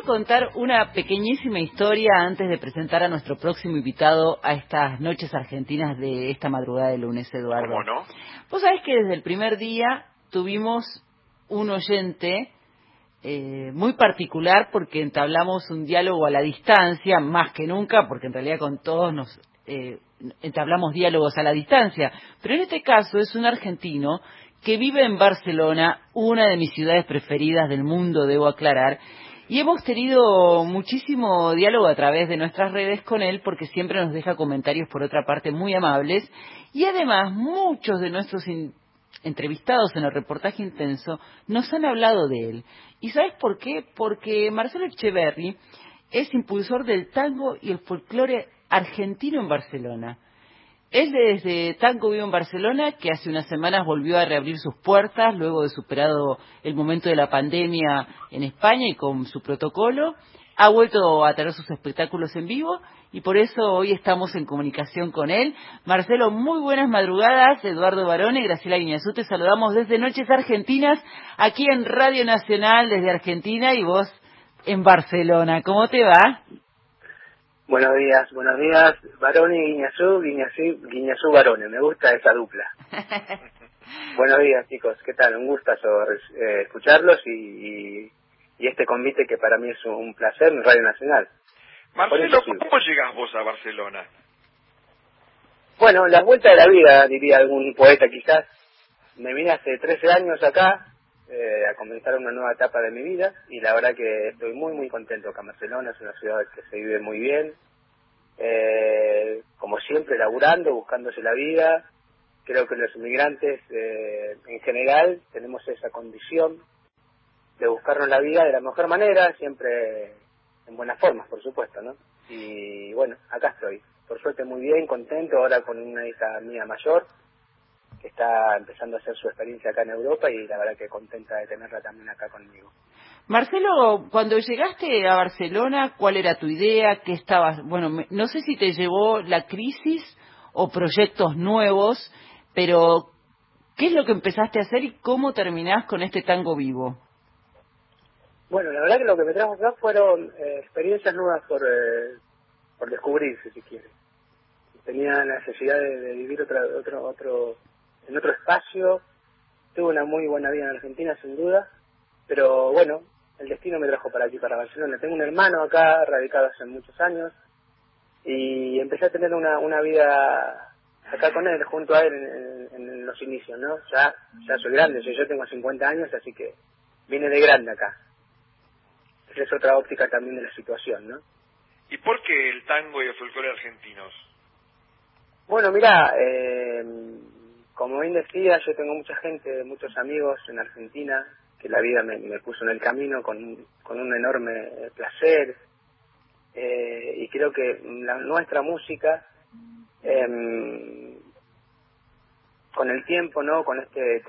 contar una pequeñísima historia antes de presentar a nuestro próximo invitado a estas noches argentinas de esta madrugada de lunes, Eduardo. ¿Cómo no? Vos sabés que desde el primer día tuvimos un oyente muy particular porque entablamos un diálogo a la distancia, más que nunca, porque en realidad con todos nos entablamos diálogos a la distancia, pero en este caso es un argentino que vive en Barcelona, una de mis ciudades preferidas del mundo, debo aclarar, y hemos tenido muchísimo diálogo a través de nuestras redes con él porque siempre nos deja comentarios por otra parte muy amables, y además muchos de nuestros entrevistados en el reportaje intenso nos han hablado de él. ¿Y sabes por qué? Porque Marcelo Echeverri es impulsor del tango y el folclore argentino en Barcelona. Él desde Tango Vivo en Barcelona, que hace unas semanas volvió a reabrir sus puertas luego de superado el momento de la pandemia en España y con su protocolo, ha vuelto a tener sus espectáculos en vivo y por eso hoy estamos en comunicación con él. Marcelo, muy buenas madrugadas. Eduardo Barone, Graciela Guiñazú, te saludamos desde Noches Argentinas, aquí en Radio Nacional desde Argentina y vos en Barcelona. ¿Cómo te va? Buenos días, Barone y Guiñazú Barone, me gusta esa dupla. Buenos días, chicos, ¿qué tal? Un gustazo escucharlos y este convite que para mí es un placer en Radio Nacional. Marcelo, ¿cómo llegás vos a Barcelona? Bueno, la vuelta de la vida, diría algún poeta quizás. Me vine hace 13 años acá a comenzar una nueva etapa de mi vida y la verdad que estoy muy contento acá en Barcelona. Es una ciudad que se vive muy bien, como siempre laburando, buscándose la vida. Creo que los inmigrantes en general tenemos esa condición de buscarnos la vida de la mejor manera, siempre en buenas formas, por supuesto, ¿no? Y bueno, acá estoy, por suerte muy bien, contento, ahora con una hija mía mayor que está empezando a hacer su experiencia acá en Europa y la verdad que contenta de tenerla también acá conmigo. Marcelo, cuando llegaste a Barcelona, ¿cuál era tu idea? ¿Qué estabas? Bueno, no sé si te llevó la crisis o proyectos nuevos, pero ¿qué es lo que empezaste a hacer y cómo terminás con este tango vivo? Bueno, la verdad que lo que me trajo acá fueron experiencias nuevas por descubrirse, si quiere. Tenía la necesidad de vivir en otro espacio. Tuve una muy buena vida en Argentina, sin duda, pero bueno, el destino me trajo para aquí, para Barcelona. Tengo un hermano acá, radicado hace muchos años, y empecé a tener una vida acá con él, junto a él en los inicios, ¿no? Ya soy grande, yo tengo 50 años, así que vine de grande acá. Esa es otra óptica también de la situación, ¿no? ¿Y por qué el tango y el folclore argentinos? Bueno, mirá, como bien decía, yo tengo mucha gente, muchos amigos en Argentina, que la vida me puso en el camino con un enorme placer, y creo que nuestra música, con el tiempo, ¿no? Con este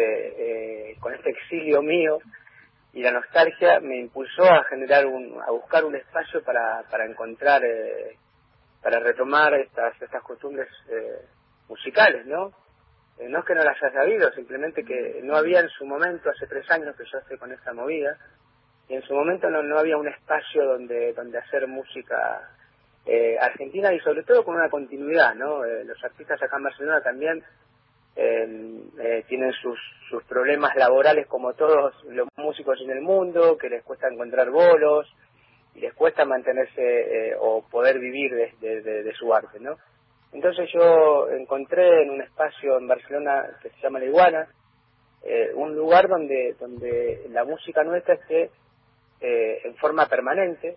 exilio mío y la nostalgia me impulsó a a buscar un espacio para encontrar, para retomar estas costumbres musicales, ¿no? No es que no las haya sabido, simplemente que no había en su momento, hace 3 años que yo estoy con esta movida, y en su momento no había un espacio donde hacer música argentina y sobre todo con una continuidad, ¿no? Los artistas acá en Barcelona también tienen sus problemas laborales como todos los músicos en el mundo, que les cuesta encontrar bolos y les cuesta mantenerse o poder vivir de su arte, ¿no? Entonces yo encontré en un espacio en Barcelona que se llama La Iguana, un lugar donde la música nuestra esté en forma permanente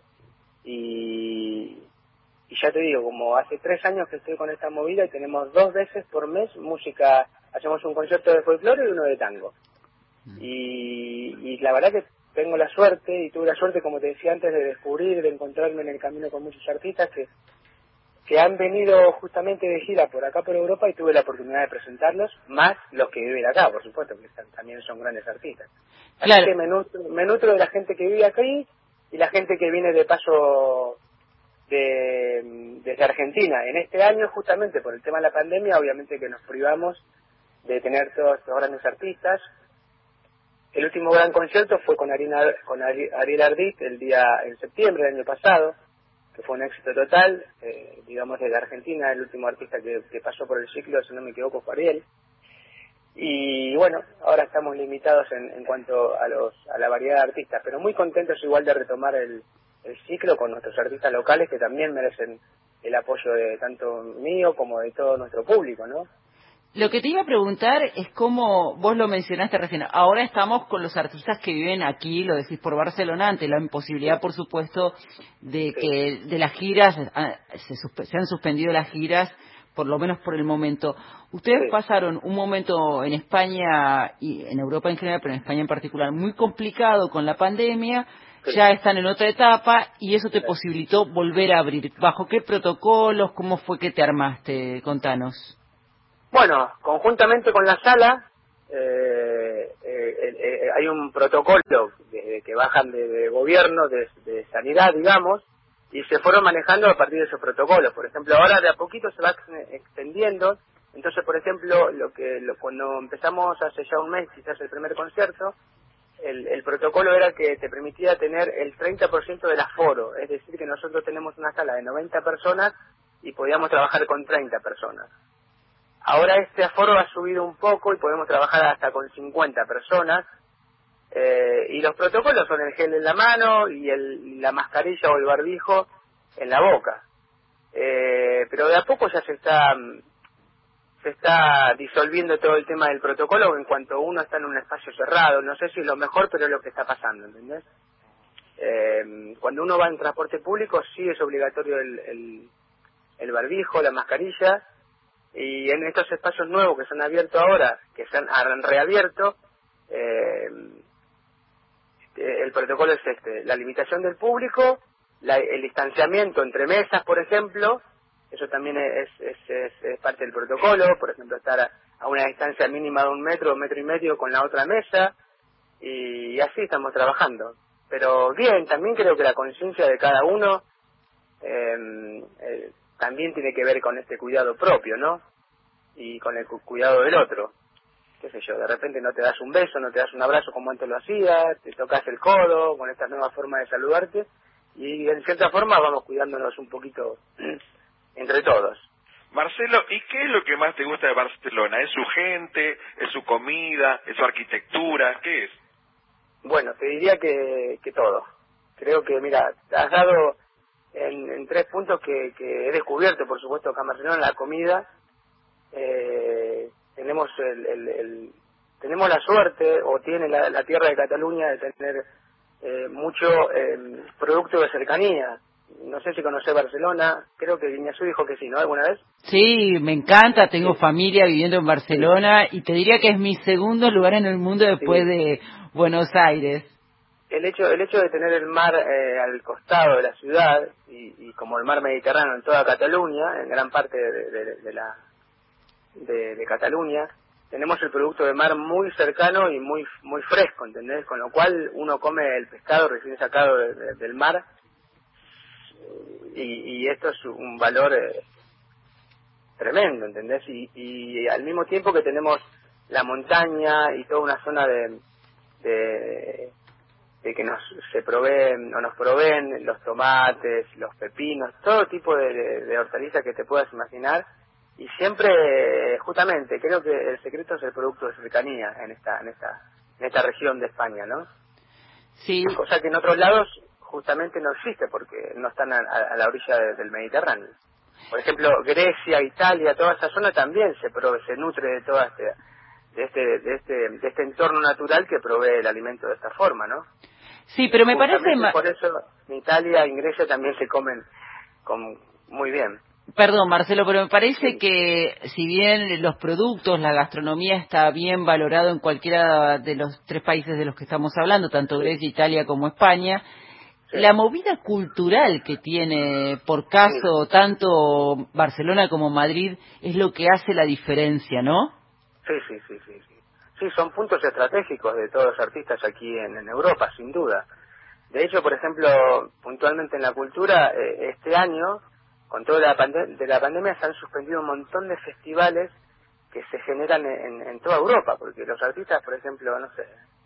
y ya te digo, como hace 3 años que estoy con esta movida y tenemos 2 veces por mes música, hacemos un concierto de folclore y uno de tango. Y la verdad que tengo la suerte, y tuve la suerte, como te decía antes, de descubrir, de encontrarme en el camino con muchos artistas que han venido justamente de gira por acá por Europa y tuve la oportunidad de presentarlos, más los que viven acá, por supuesto, que también son grandes artistas. Así Claro. que me nutro de la gente que vive aquí y la gente que viene de paso desde Argentina. En este año, justamente por el tema de la pandemia, obviamente que nos privamos de tener todos estos grandes artistas, El último gran concierto fue con Ariel Ardit en septiembre del año pasado, que fue un éxito total, digamos desde Argentina, el último artista que pasó por el ciclo, si no me equivoco, fue Ariel. Y bueno, ahora estamos limitados en cuanto a la variedad de artistas, pero muy contentos igual de retomar el ciclo con nuestros artistas locales, que también merecen el apoyo de tanto mío como de todo nuestro público, ¿no? Lo que te iba a preguntar es cómo, vos lo mencionaste recién, ahora estamos con los artistas que viven aquí, lo decís por Barcelona, ante la imposibilidad, por supuesto, de que de las giras, se han suspendido las giras, por lo menos por el momento. Ustedes pasaron un momento en España y en Europa en general, pero en España en particular, muy complicado con la pandemia, ya están en otra etapa y eso te posibilitó volver a abrir. ¿Bajo qué protocolos? ¿Cómo fue que te armaste? Contanos. Bueno, conjuntamente con la sala, hay un protocolo que bajan de gobierno, de sanidad, digamos, y se fueron manejando a partir de esos protocolos. Por ejemplo, ahora de a poquito se va extendiendo. Entonces, por ejemplo, cuando empezamos hace ya un mes, quizás el primer concierto, el protocolo era que te permitía tener el 30% del aforo. Es decir, que nosotros tenemos una sala de 90 personas y podíamos trabajar con 30 personas. Ahora este aforo ha subido un poco y podemos trabajar hasta con 50 personas. Y los protocolos son el gel en la mano y la mascarilla o el barbijo en la boca. Pero de a poco ya se está disolviendo todo el tema del protocolo en cuanto uno está en un espacio cerrado. No sé si es lo mejor, pero es lo que está pasando, ¿entendés? Cuando uno va en transporte público sí es obligatorio el barbijo, la mascarilla. Y en estos espacios nuevos que se han abierto ahora, que se han reabierto, el protocolo es la limitación del público, el distanciamiento entre mesas, por ejemplo, eso también es parte del protocolo, por ejemplo, estar a una distancia mínima de 1 metro, 1,5 metros con la otra mesa, y así estamos trabajando. Pero bien, también creo que la conciencia de cada uno también tiene que ver con este cuidado propio, ¿no? Y con el cuidado del otro. Qué sé yo, de repente no te das un beso, no te das un abrazo como antes lo hacías, te tocas el codo con esta nueva forma de saludarte, y en cierta forma vamos cuidándonos un poquito entre todos. Marcelo, ¿y qué es lo que más te gusta de Barcelona? ¿Es su gente? ¿Es su comida? ¿Es su arquitectura? ¿Qué es? Bueno, te diría que todo. Creo que, mira, has dado en 3 puntos que he descubierto, por supuesto, acá en Barcelona, la comida. Tenemos tenemos la suerte, o tiene la tierra de Cataluña, de tener mucho producto de cercanía. No sé si conocés Barcelona, creo que Iñazú dijo que sí, ¿no? ¿Alguna vez? Sí, me encanta, tengo familia viviendo en Barcelona y te diría que es mi segundo lugar en el mundo después de Buenos Aires. El hecho de tener el mar al costado de la ciudad y como el mar Mediterráneo en toda Cataluña, en gran parte de Cataluña, tenemos el producto de mar muy cercano y muy fresco, ¿entendés? Con lo cual uno come el pescado recién sacado del mar y esto es un valor tremendo, ¿entendés? Y al mismo tiempo que tenemos la montaña y toda una zona de que nos proveen los tomates, los pepinos, todo tipo de hortalizas que te puedas imaginar, y siempre, justamente, creo que el secreto es el producto de cercanía en esta región de España, ¿no? Sí. Cosa que en otros lados justamente no existe porque no están a la orilla del Mediterráneo. Por ejemplo, Grecia, Italia, toda esa zona también se nutre de toda de este entorno natural que provee el alimento de esta forma, ¿no? Sí, pero me parece... Por eso en Italia y en Grecia también se comen muy bien. Perdón, Marcelo, pero me parece que si bien los productos, la gastronomía está bien valorado en cualquiera de los 3 países de los que estamos hablando, tanto Grecia, Italia como España, la movida cultural que tiene, por caso, tanto Barcelona como Madrid, es lo que hace la diferencia, ¿no? Sí. Sí, son puntos estratégicos de todos los artistas aquí en Europa, sin duda. De hecho, por ejemplo, puntualmente en la cultura, este año, con toda la pandemia, se han suspendido un montón de festivales que se generan en toda Europa, porque los artistas, por ejemplo, no sé,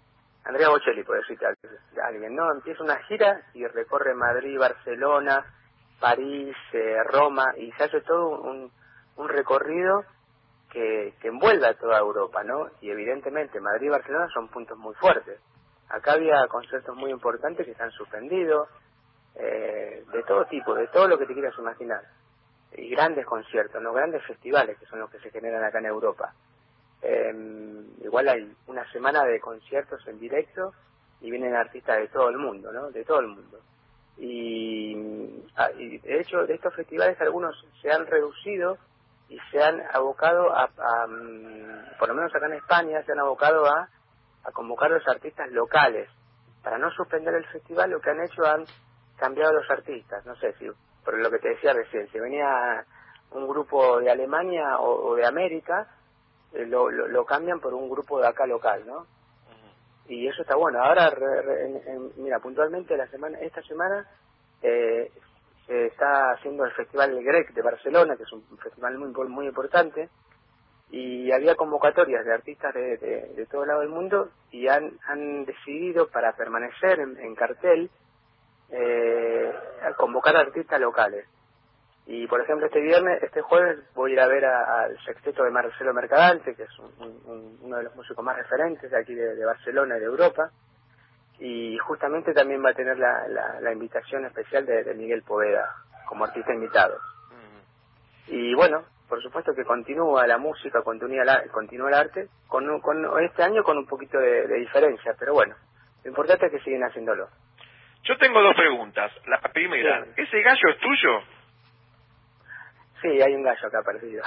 Andrea Bocelli, por decirte a alguien, ¿no? Empieza una gira y recorre Madrid, Barcelona, París, Roma, y se hace todo un recorrido que envuelve a toda Europa, ¿no? Y evidentemente Madrid y Barcelona son puntos muy fuertes. Acá había conciertos muy importantes que se han suspendido, de todo tipo, de todo lo que te quieras imaginar. Y grandes conciertos, ¿no? Grandes festivales que son los que se generan acá en Europa. Igual hay una semana de conciertos en directo y vienen artistas de todo el mundo, ¿no? De todo el mundo. Y de hecho de estos festivales algunos se han reducido y se han abocado por lo menos acá en España, se han abocado a convocar a los artistas locales. Para no suspender el festival, lo que han hecho, han cambiado a los artistas. No sé si, por lo que te decía recién, si venía un grupo de Alemania o de América, lo cambian por un grupo de acá local, ¿no? Y eso está bueno. Ahora, mira, puntualmente esta semana se está haciendo el Festival Grec de Barcelona, que es un festival muy importante, y había convocatorias de artistas de todo lado del mundo, y han decidido, para permanecer en cartel, convocar a artistas locales. Y por ejemplo este jueves voy a ir a ver al sexteto de Marcelo Mercadante, que es uno de los músicos más referentes de aquí de Barcelona y de Europa, y justamente también va a tener la invitación especial de Miguel Poveda como artista invitado. Y bueno, por supuesto que continúa la música, continúa el arte, con este año con un poquito de diferencia, pero bueno, lo importante es que siguen haciéndolo. Yo tengo dos preguntas. La primera, sí. ¿Ese gallo es tuyo? Sí, hay un gallo acá perdido.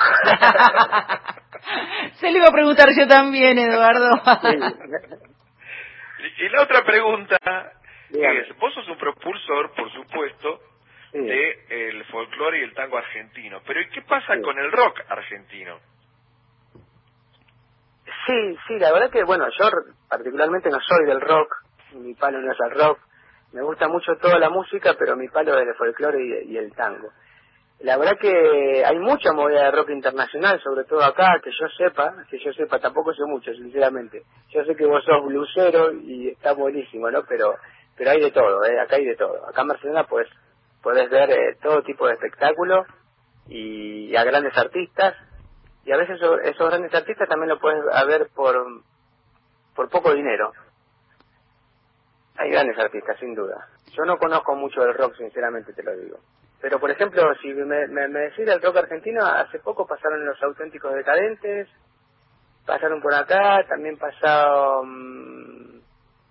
Se lo iba a preguntar yo también, Eduardo. Y la otra pregunta Dígame. es, vos sos un propulsor, por supuesto, sí. del folclore y el tango argentino, pero ¿y qué pasa con el rock argentino? Sí, la verdad que, bueno, yo particularmente no soy del rock, mi palo no es el rock, me gusta mucho toda la música, pero mi palo es el folclore y el tango. La verdad que hay mucha movida de rock internacional, sobre todo acá, que yo sepa, tampoco sé mucho, sinceramente. Yo sé que vos sos blusero y está buenísimo, ¿no? Pero hay de todo, acá hay de todo. Acá en Barcelona podés ver todo tipo de espectáculos y a grandes artistas, y a veces esos grandes artistas también lo puedes ver por poco dinero. Hay grandes artistas, sin duda. Yo no conozco mucho del rock, sinceramente te lo digo. Pero, por ejemplo, si me decís del rock argentino, hace poco pasaron Los Auténticos Decadentes, pasaron por acá, también pasaron,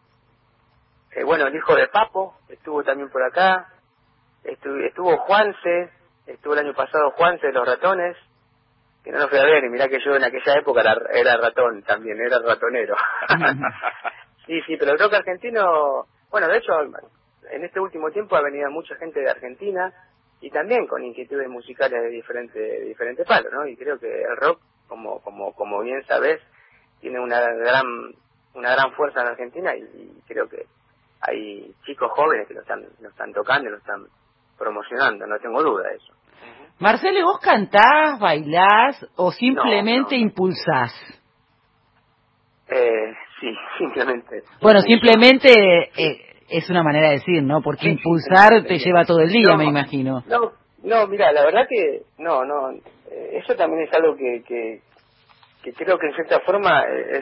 el hijo de Papo, estuvo también por acá, estuvo Juanse, estuvo el año pasado Juanse de Los Ratones, que no lo fui a ver, y mirá que yo en aquella época era ratón también, era ratonero. Sí, pero el rock argentino, bueno, de hecho, en este último tiempo ha venido mucha gente de Argentina, y también con inquietudes musicales de diferente palo, ¿no? Y creo que el rock, como bien sabés, tiene una gran fuerza en Argentina, y creo que hay chicos jóvenes que lo están tocando y lo están promocionando, no tengo duda de eso. Marcelo, ¿vos cantás, bailás o simplemente no. impulsás? Sí, simplemente. Bueno, simplemente es una manera de decir, ¿no? Porque impulsar te lleva todo el día, me imagino. No, mira, la verdad que no, eso también es algo que creo que en cierta forma es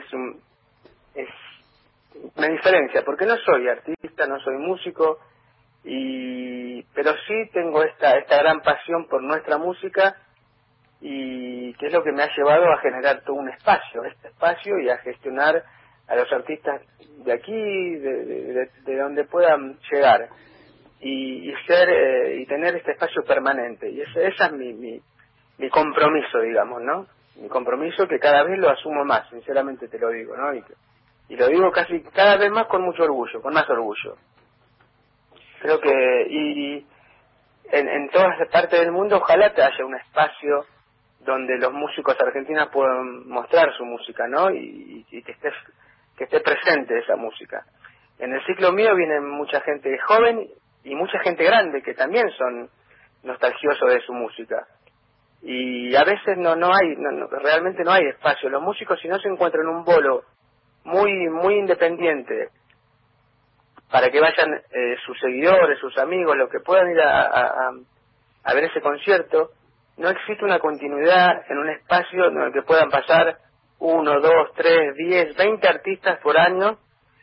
una diferencia, porque no soy artista, no soy músico, pero sí tengo esta gran pasión por nuestra música, y que es lo que me ha llevado a generar todo este espacio y a gestionar a los artistas de aquí, de donde puedan llegar, y tener este espacio permanente. Y ese es mi compromiso, digamos, ¿no? Mi compromiso, que cada vez lo asumo más, sinceramente te lo digo, ¿no? Y lo digo casi cada vez más con mucho orgullo, con más orgullo. Creo que y en todas las partes del mundo ojalá te haya un espacio donde los músicos argentinos puedan mostrar su música, ¿no? Y que esté presente esa música. En el ciclo mío viene mucha gente joven y mucha gente grande que también son nostalgiosos de su música. Y a veces realmente no hay espacio. Los músicos, si no se encuentran un bolo muy independiente, para que vayan sus seguidores, sus amigos, los que puedan ir a ver ese concierto. No existe una continuidad en un espacio en el que puedan pasar 1, 2, 3, 10, 20 artistas por año,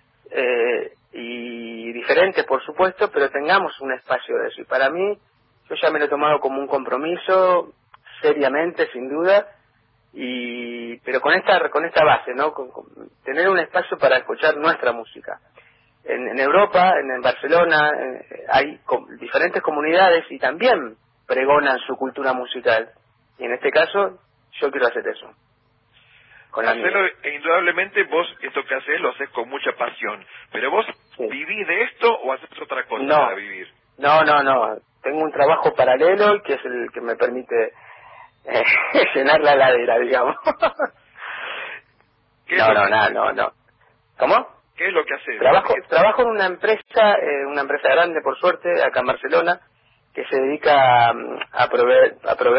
y diferentes por supuesto, pero tengamos un espacio de eso. Y para mí, yo ya me lo he tomado como un compromiso, seriamente, sin duda, pero con esta base, ¿no? Con tener un espacio para escuchar nuestra música. En Europa, en Barcelona, hay diferentes comunidades y también pregonan su cultura musical. Y en este caso, yo quiero hacer eso. Marcelo, indudablemente vos esto que haces lo haces con mucha pasión, pero vos ¿vivís de esto o haces otra cosa para vivir? No. Tengo un trabajo paralelo que es el que me permite llenar la heladera, digamos. No. ¿Cómo? ¿Qué es lo que haces? Trabajo en una empresa grande, por suerte, acá en Barcelona, que se dedica a proveer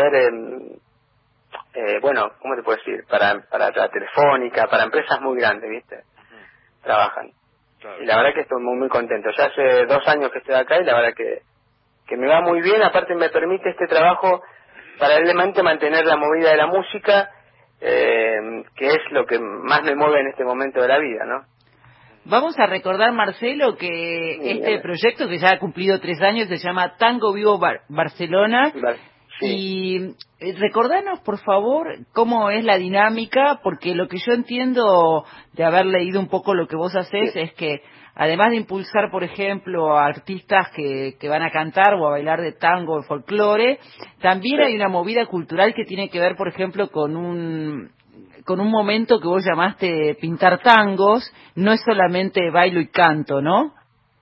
bueno, ¿cómo te puedo decir? Para la telefónica, para empresas muy grandes, ¿viste? Trabajan. Claro. Y la verdad que estoy muy contento. Ya hace 2 años que estoy acá y la verdad que me va muy bien. Aparte me permite este trabajo paralelamente mantener la movida de la música, que es lo que más me mueve en este momento de la vida, ¿no? Vamos a recordar, Marcelo, que este proyecto, que ya ha cumplido 3 años, se llama Tango Vivo Barcelona. Sí. Y recordanos, por favor, cómo es la dinámica, porque lo que yo entiendo de haber leído un poco lo que vos hacés es que, además de impulsar, por ejemplo, a artistas que van a cantar o a bailar de tango o folclore, también hay una movida cultural que tiene que ver, por ejemplo, con un momento que vos llamaste pintar tangos. No es solamente bailo y canto, ¿no?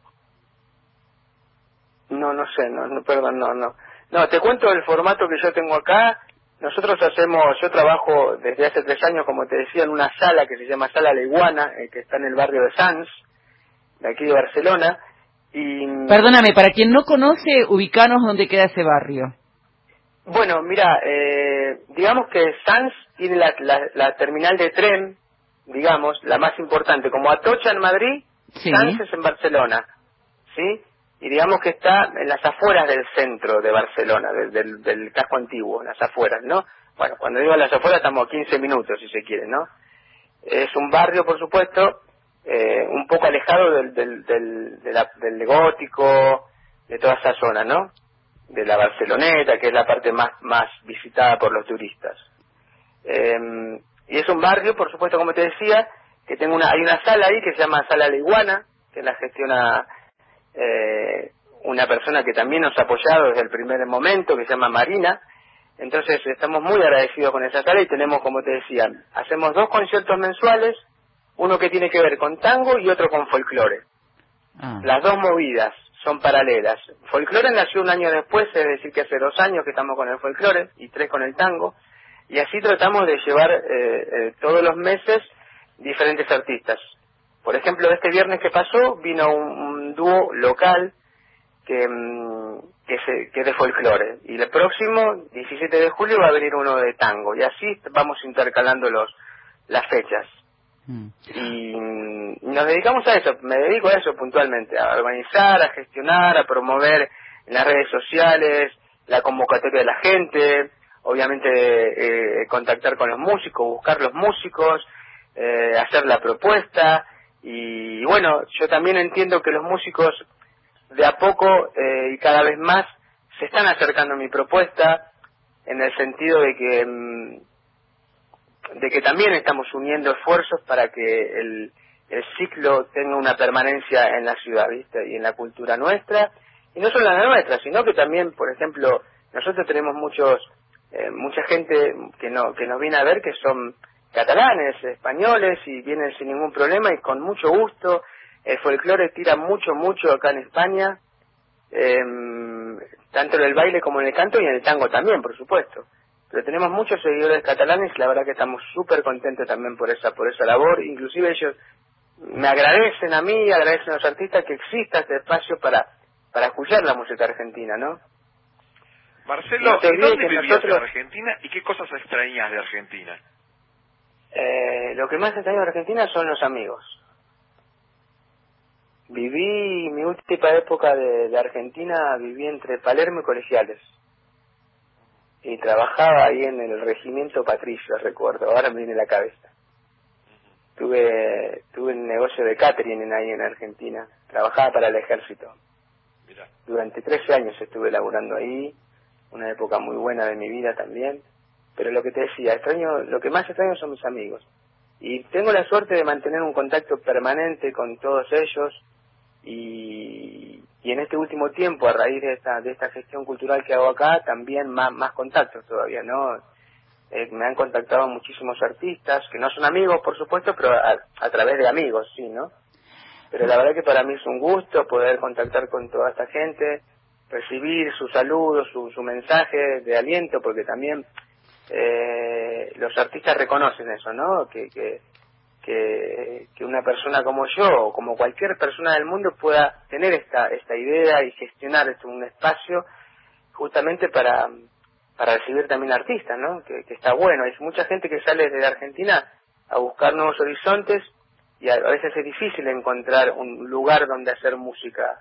No sé, perdón, no. No, te cuento el formato que yo tengo acá. Yo trabajo desde hace 3 años, como te decía, en una sala que se llama Sala La Iguana, que está en el barrio de Sants, de aquí de Barcelona. Y perdóname, para quien no conoce, ubicanos dónde queda ese barrio. Bueno, mira, digamos que Sants tiene la terminal de tren, digamos, la más importante, como Atocha en Madrid, Sants es en Barcelona, ¿sí? Y digamos que está en las afueras del centro de Barcelona, del casco antiguo, en las afueras, ¿no? Bueno, cuando digo las afueras estamos a 15 minutos, si se quiere, ¿no? Es un barrio, por supuesto, un poco alejado del gótico, de toda esa zona, ¿no? De la Barceloneta, que es la parte más visitada por los turistas. Y es un barrio, por supuesto, como te decía, que hay una sala ahí que se llama Sala La Iguana, que la gestiona una persona que también nos ha apoyado desde el primer momento, que se llama Marina. Entonces estamos muy agradecidos con esa sala y tenemos, como te decía, hacemos 2 conciertos mensuales, uno que tiene que ver con tango y otro con folclore. Las 2 movidas son paralelas. Folclore nació un año después, es decir que hace 2 años que estamos con el folclore y 3 con el tango, y así tratamos de llevar todos los meses diferentes artistas. Por ejemplo, este viernes que pasó vino un dúo local que es de folclore, y el próximo 17 de julio va a venir uno de tango, y así vamos intercalando las fechas. Y nos dedicamos a eso, me dedico a eso puntualmente, a organizar, a gestionar, a promover en las redes sociales la convocatoria de la gente, obviamente contactar con los músicos, buscar los músicos, hacer la propuesta. Y bueno, yo también entiendo que los músicos de a poco y cada vez más se están acercando a mi propuesta, en el sentido de que también estamos uniendo esfuerzos para que el ciclo tenga una permanencia en la ciudad, ¿viste? Y en la cultura nuestra, y no solo en la nuestra, sino que también, por ejemplo, nosotros tenemos mucha gente que nos viene a ver, que son catalanes, españoles, y vienen sin ningún problema y con mucho gusto. El folclore tira mucho acá en España, tanto en el baile como en el canto, y en el tango también, por supuesto. Pero tenemos muchos seguidores catalanes y la verdad que estamos súper contentos también por esa labor. Inclusive ellos me agradecen a mí, agradecen a los artistas que exista este espacio para escuchar la música argentina, ¿no? Marcelo, ¿y dónde vivías en Argentina y qué cosas extrañas de Argentina? Lo que más extraño de Argentina son los amigos. Viví mi última época de Argentina, viví entre Palermo y Colegiales. Y trabajaba ahí en el regimiento Patricio, recuerdo, ahora me viene a la cabeza. Tuve un negocio de catering ahí en Argentina, trabajaba para el ejército. Mirá. Durante 13 años estuve laburando ahí, una época muy buena de mi vida también. Pero lo que te decía, lo que más extraño son mis amigos. Y tengo la suerte de mantener un contacto permanente con todos ellos. Y en este último tiempo, a raíz de esta gestión cultural que hago acá, también más contactos todavía, ¿no? Me han contactado muchísimos artistas, que no son amigos, por supuesto, pero a través de amigos, sí, ¿no? Pero la verdad que para mí es un gusto poder contactar con toda esta gente, recibir sus saludos, su mensaje de aliento, porque también los artistas reconocen eso, ¿no? Que una persona como yo o como cualquier persona del mundo pueda tener esta idea y gestionar un espacio justamente para recibir también artistas, ¿no? Que está bueno. Hay mucha gente que sale de Argentina a buscar nuevos horizontes y a veces es difícil encontrar un lugar donde hacer música.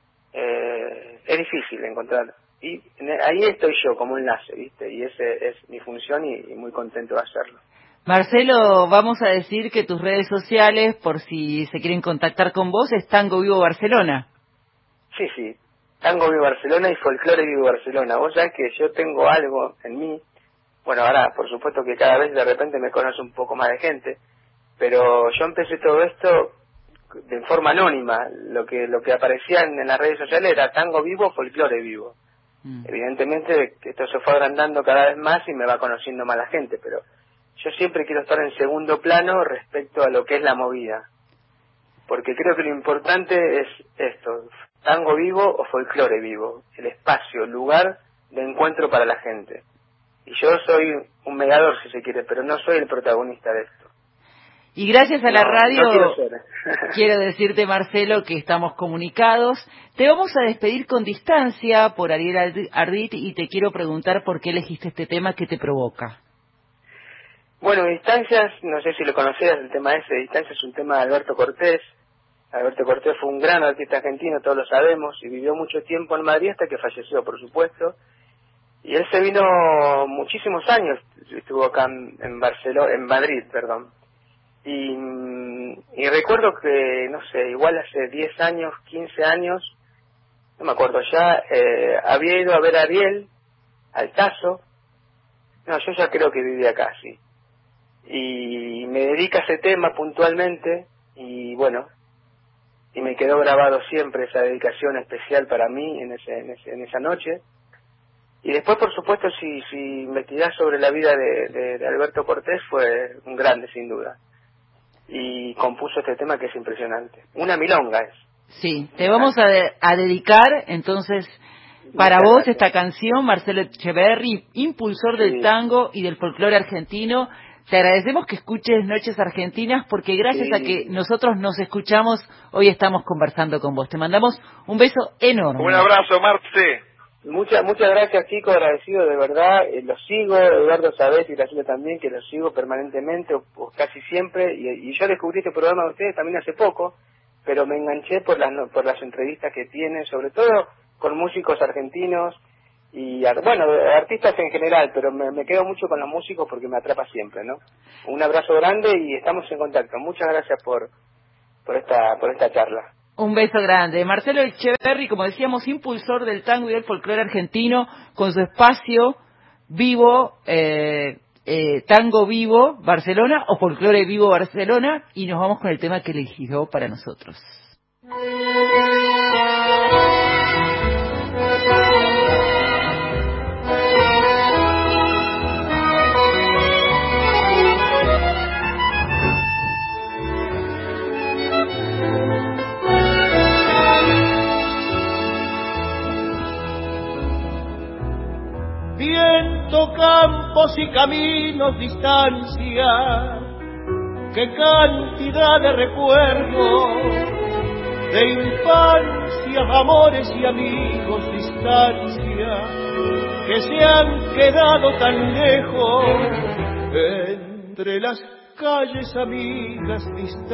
Es difícil encontrar. Y ahí estoy yo como enlace, ¿viste? Y ese es mi función y muy contento de hacerlo. Marcelo, vamos a decir que tus redes sociales, por si se quieren contactar con vos, es Tango Vivo Barcelona. Sí, Tango Vivo Barcelona y Folclore Vivo Barcelona. Vos sabés que yo tengo algo en mí, bueno, ahora por supuesto que cada vez de repente me conoce un poco más de gente, pero yo empecé todo esto de forma anónima. Lo que aparecía en las redes sociales era Tango Vivo, Folclore Vivo. Evidentemente que esto se fue agrandando cada vez más y me va conociendo más la gente, pero yo siempre quiero estar en segundo plano respecto a lo que es la movida, porque creo que lo importante es esto, tango vivo o folclore vivo, el espacio, el lugar de encuentro para la gente. Y yo soy un mediador, si se quiere, pero no soy el protagonista de esto. Y gracias a la radio, no quiero ser. Quiero decirte, Marcelo, que estamos comunicados. Te vamos a despedir con distancia por Ariel Ardit y te quiero preguntar por qué elegiste este tema, ¿qué te provoca? Bueno, Distancias, no sé si lo conocías, el tema ese de Distancias es un tema de Alberto Cortés. Alberto Cortés fue un gran artista argentino, todos lo sabemos, y vivió mucho tiempo en Madrid hasta que falleció, por supuesto. Y él se vino muchísimos años, estuvo acá en Barcelona, en Madrid, perdón. Y recuerdo que, no sé, igual hace 10 años, 15 años, no me acuerdo ya, había ido a ver a Ariel, al Tazo. No, yo ya creo que vivía acá, sí. Y me dedica a ese tema puntualmente, y bueno, y me quedó grabado siempre esa dedicación especial para mí en esa noche. Y después, por supuesto, si investigás sobre la vida de Alberto Cortés, fue un grande, sin duda. Y compuso este tema que es impresionante. Una milonga es. Sí, te vamos a dedicar, entonces, para vos esta canción, Marcelo Echeverri, impulsor del tango y del folclore argentino. Te agradecemos que escuches Noches Argentinas, porque gracias a que nosotros nos escuchamos, hoy estamos conversando con vos. Te mandamos un beso enorme. Un abrazo, Marce. Muchas gracias, Kiko, agradecido de verdad. Los sigo, Eduardo sabés y Graciela también, que los sigo permanentemente o casi siempre. Y yo descubrí este programa de ustedes también hace poco, pero me enganché por las entrevistas que tienen, sobre todo con músicos argentinos y, bueno, artistas en general, pero me quedo mucho con los músicos porque me atrapa siempre, ¿no? Un abrazo grande y estamos en contacto. Muchas gracias por esta charla. Un beso grande. Marcelo Echeverri, como decíamos, impulsor del tango y del folclore argentino, con su espacio vivo, Tango Vivo Barcelona o Folclore Vivo Barcelona, y nos vamos con el tema que eligió para nosotros. Viento, campos y caminos, distancia, qué cantidad de recuerdos, de infancia, amores y amigos, distancia, que se han quedado tan lejos entre las calles amigas distantes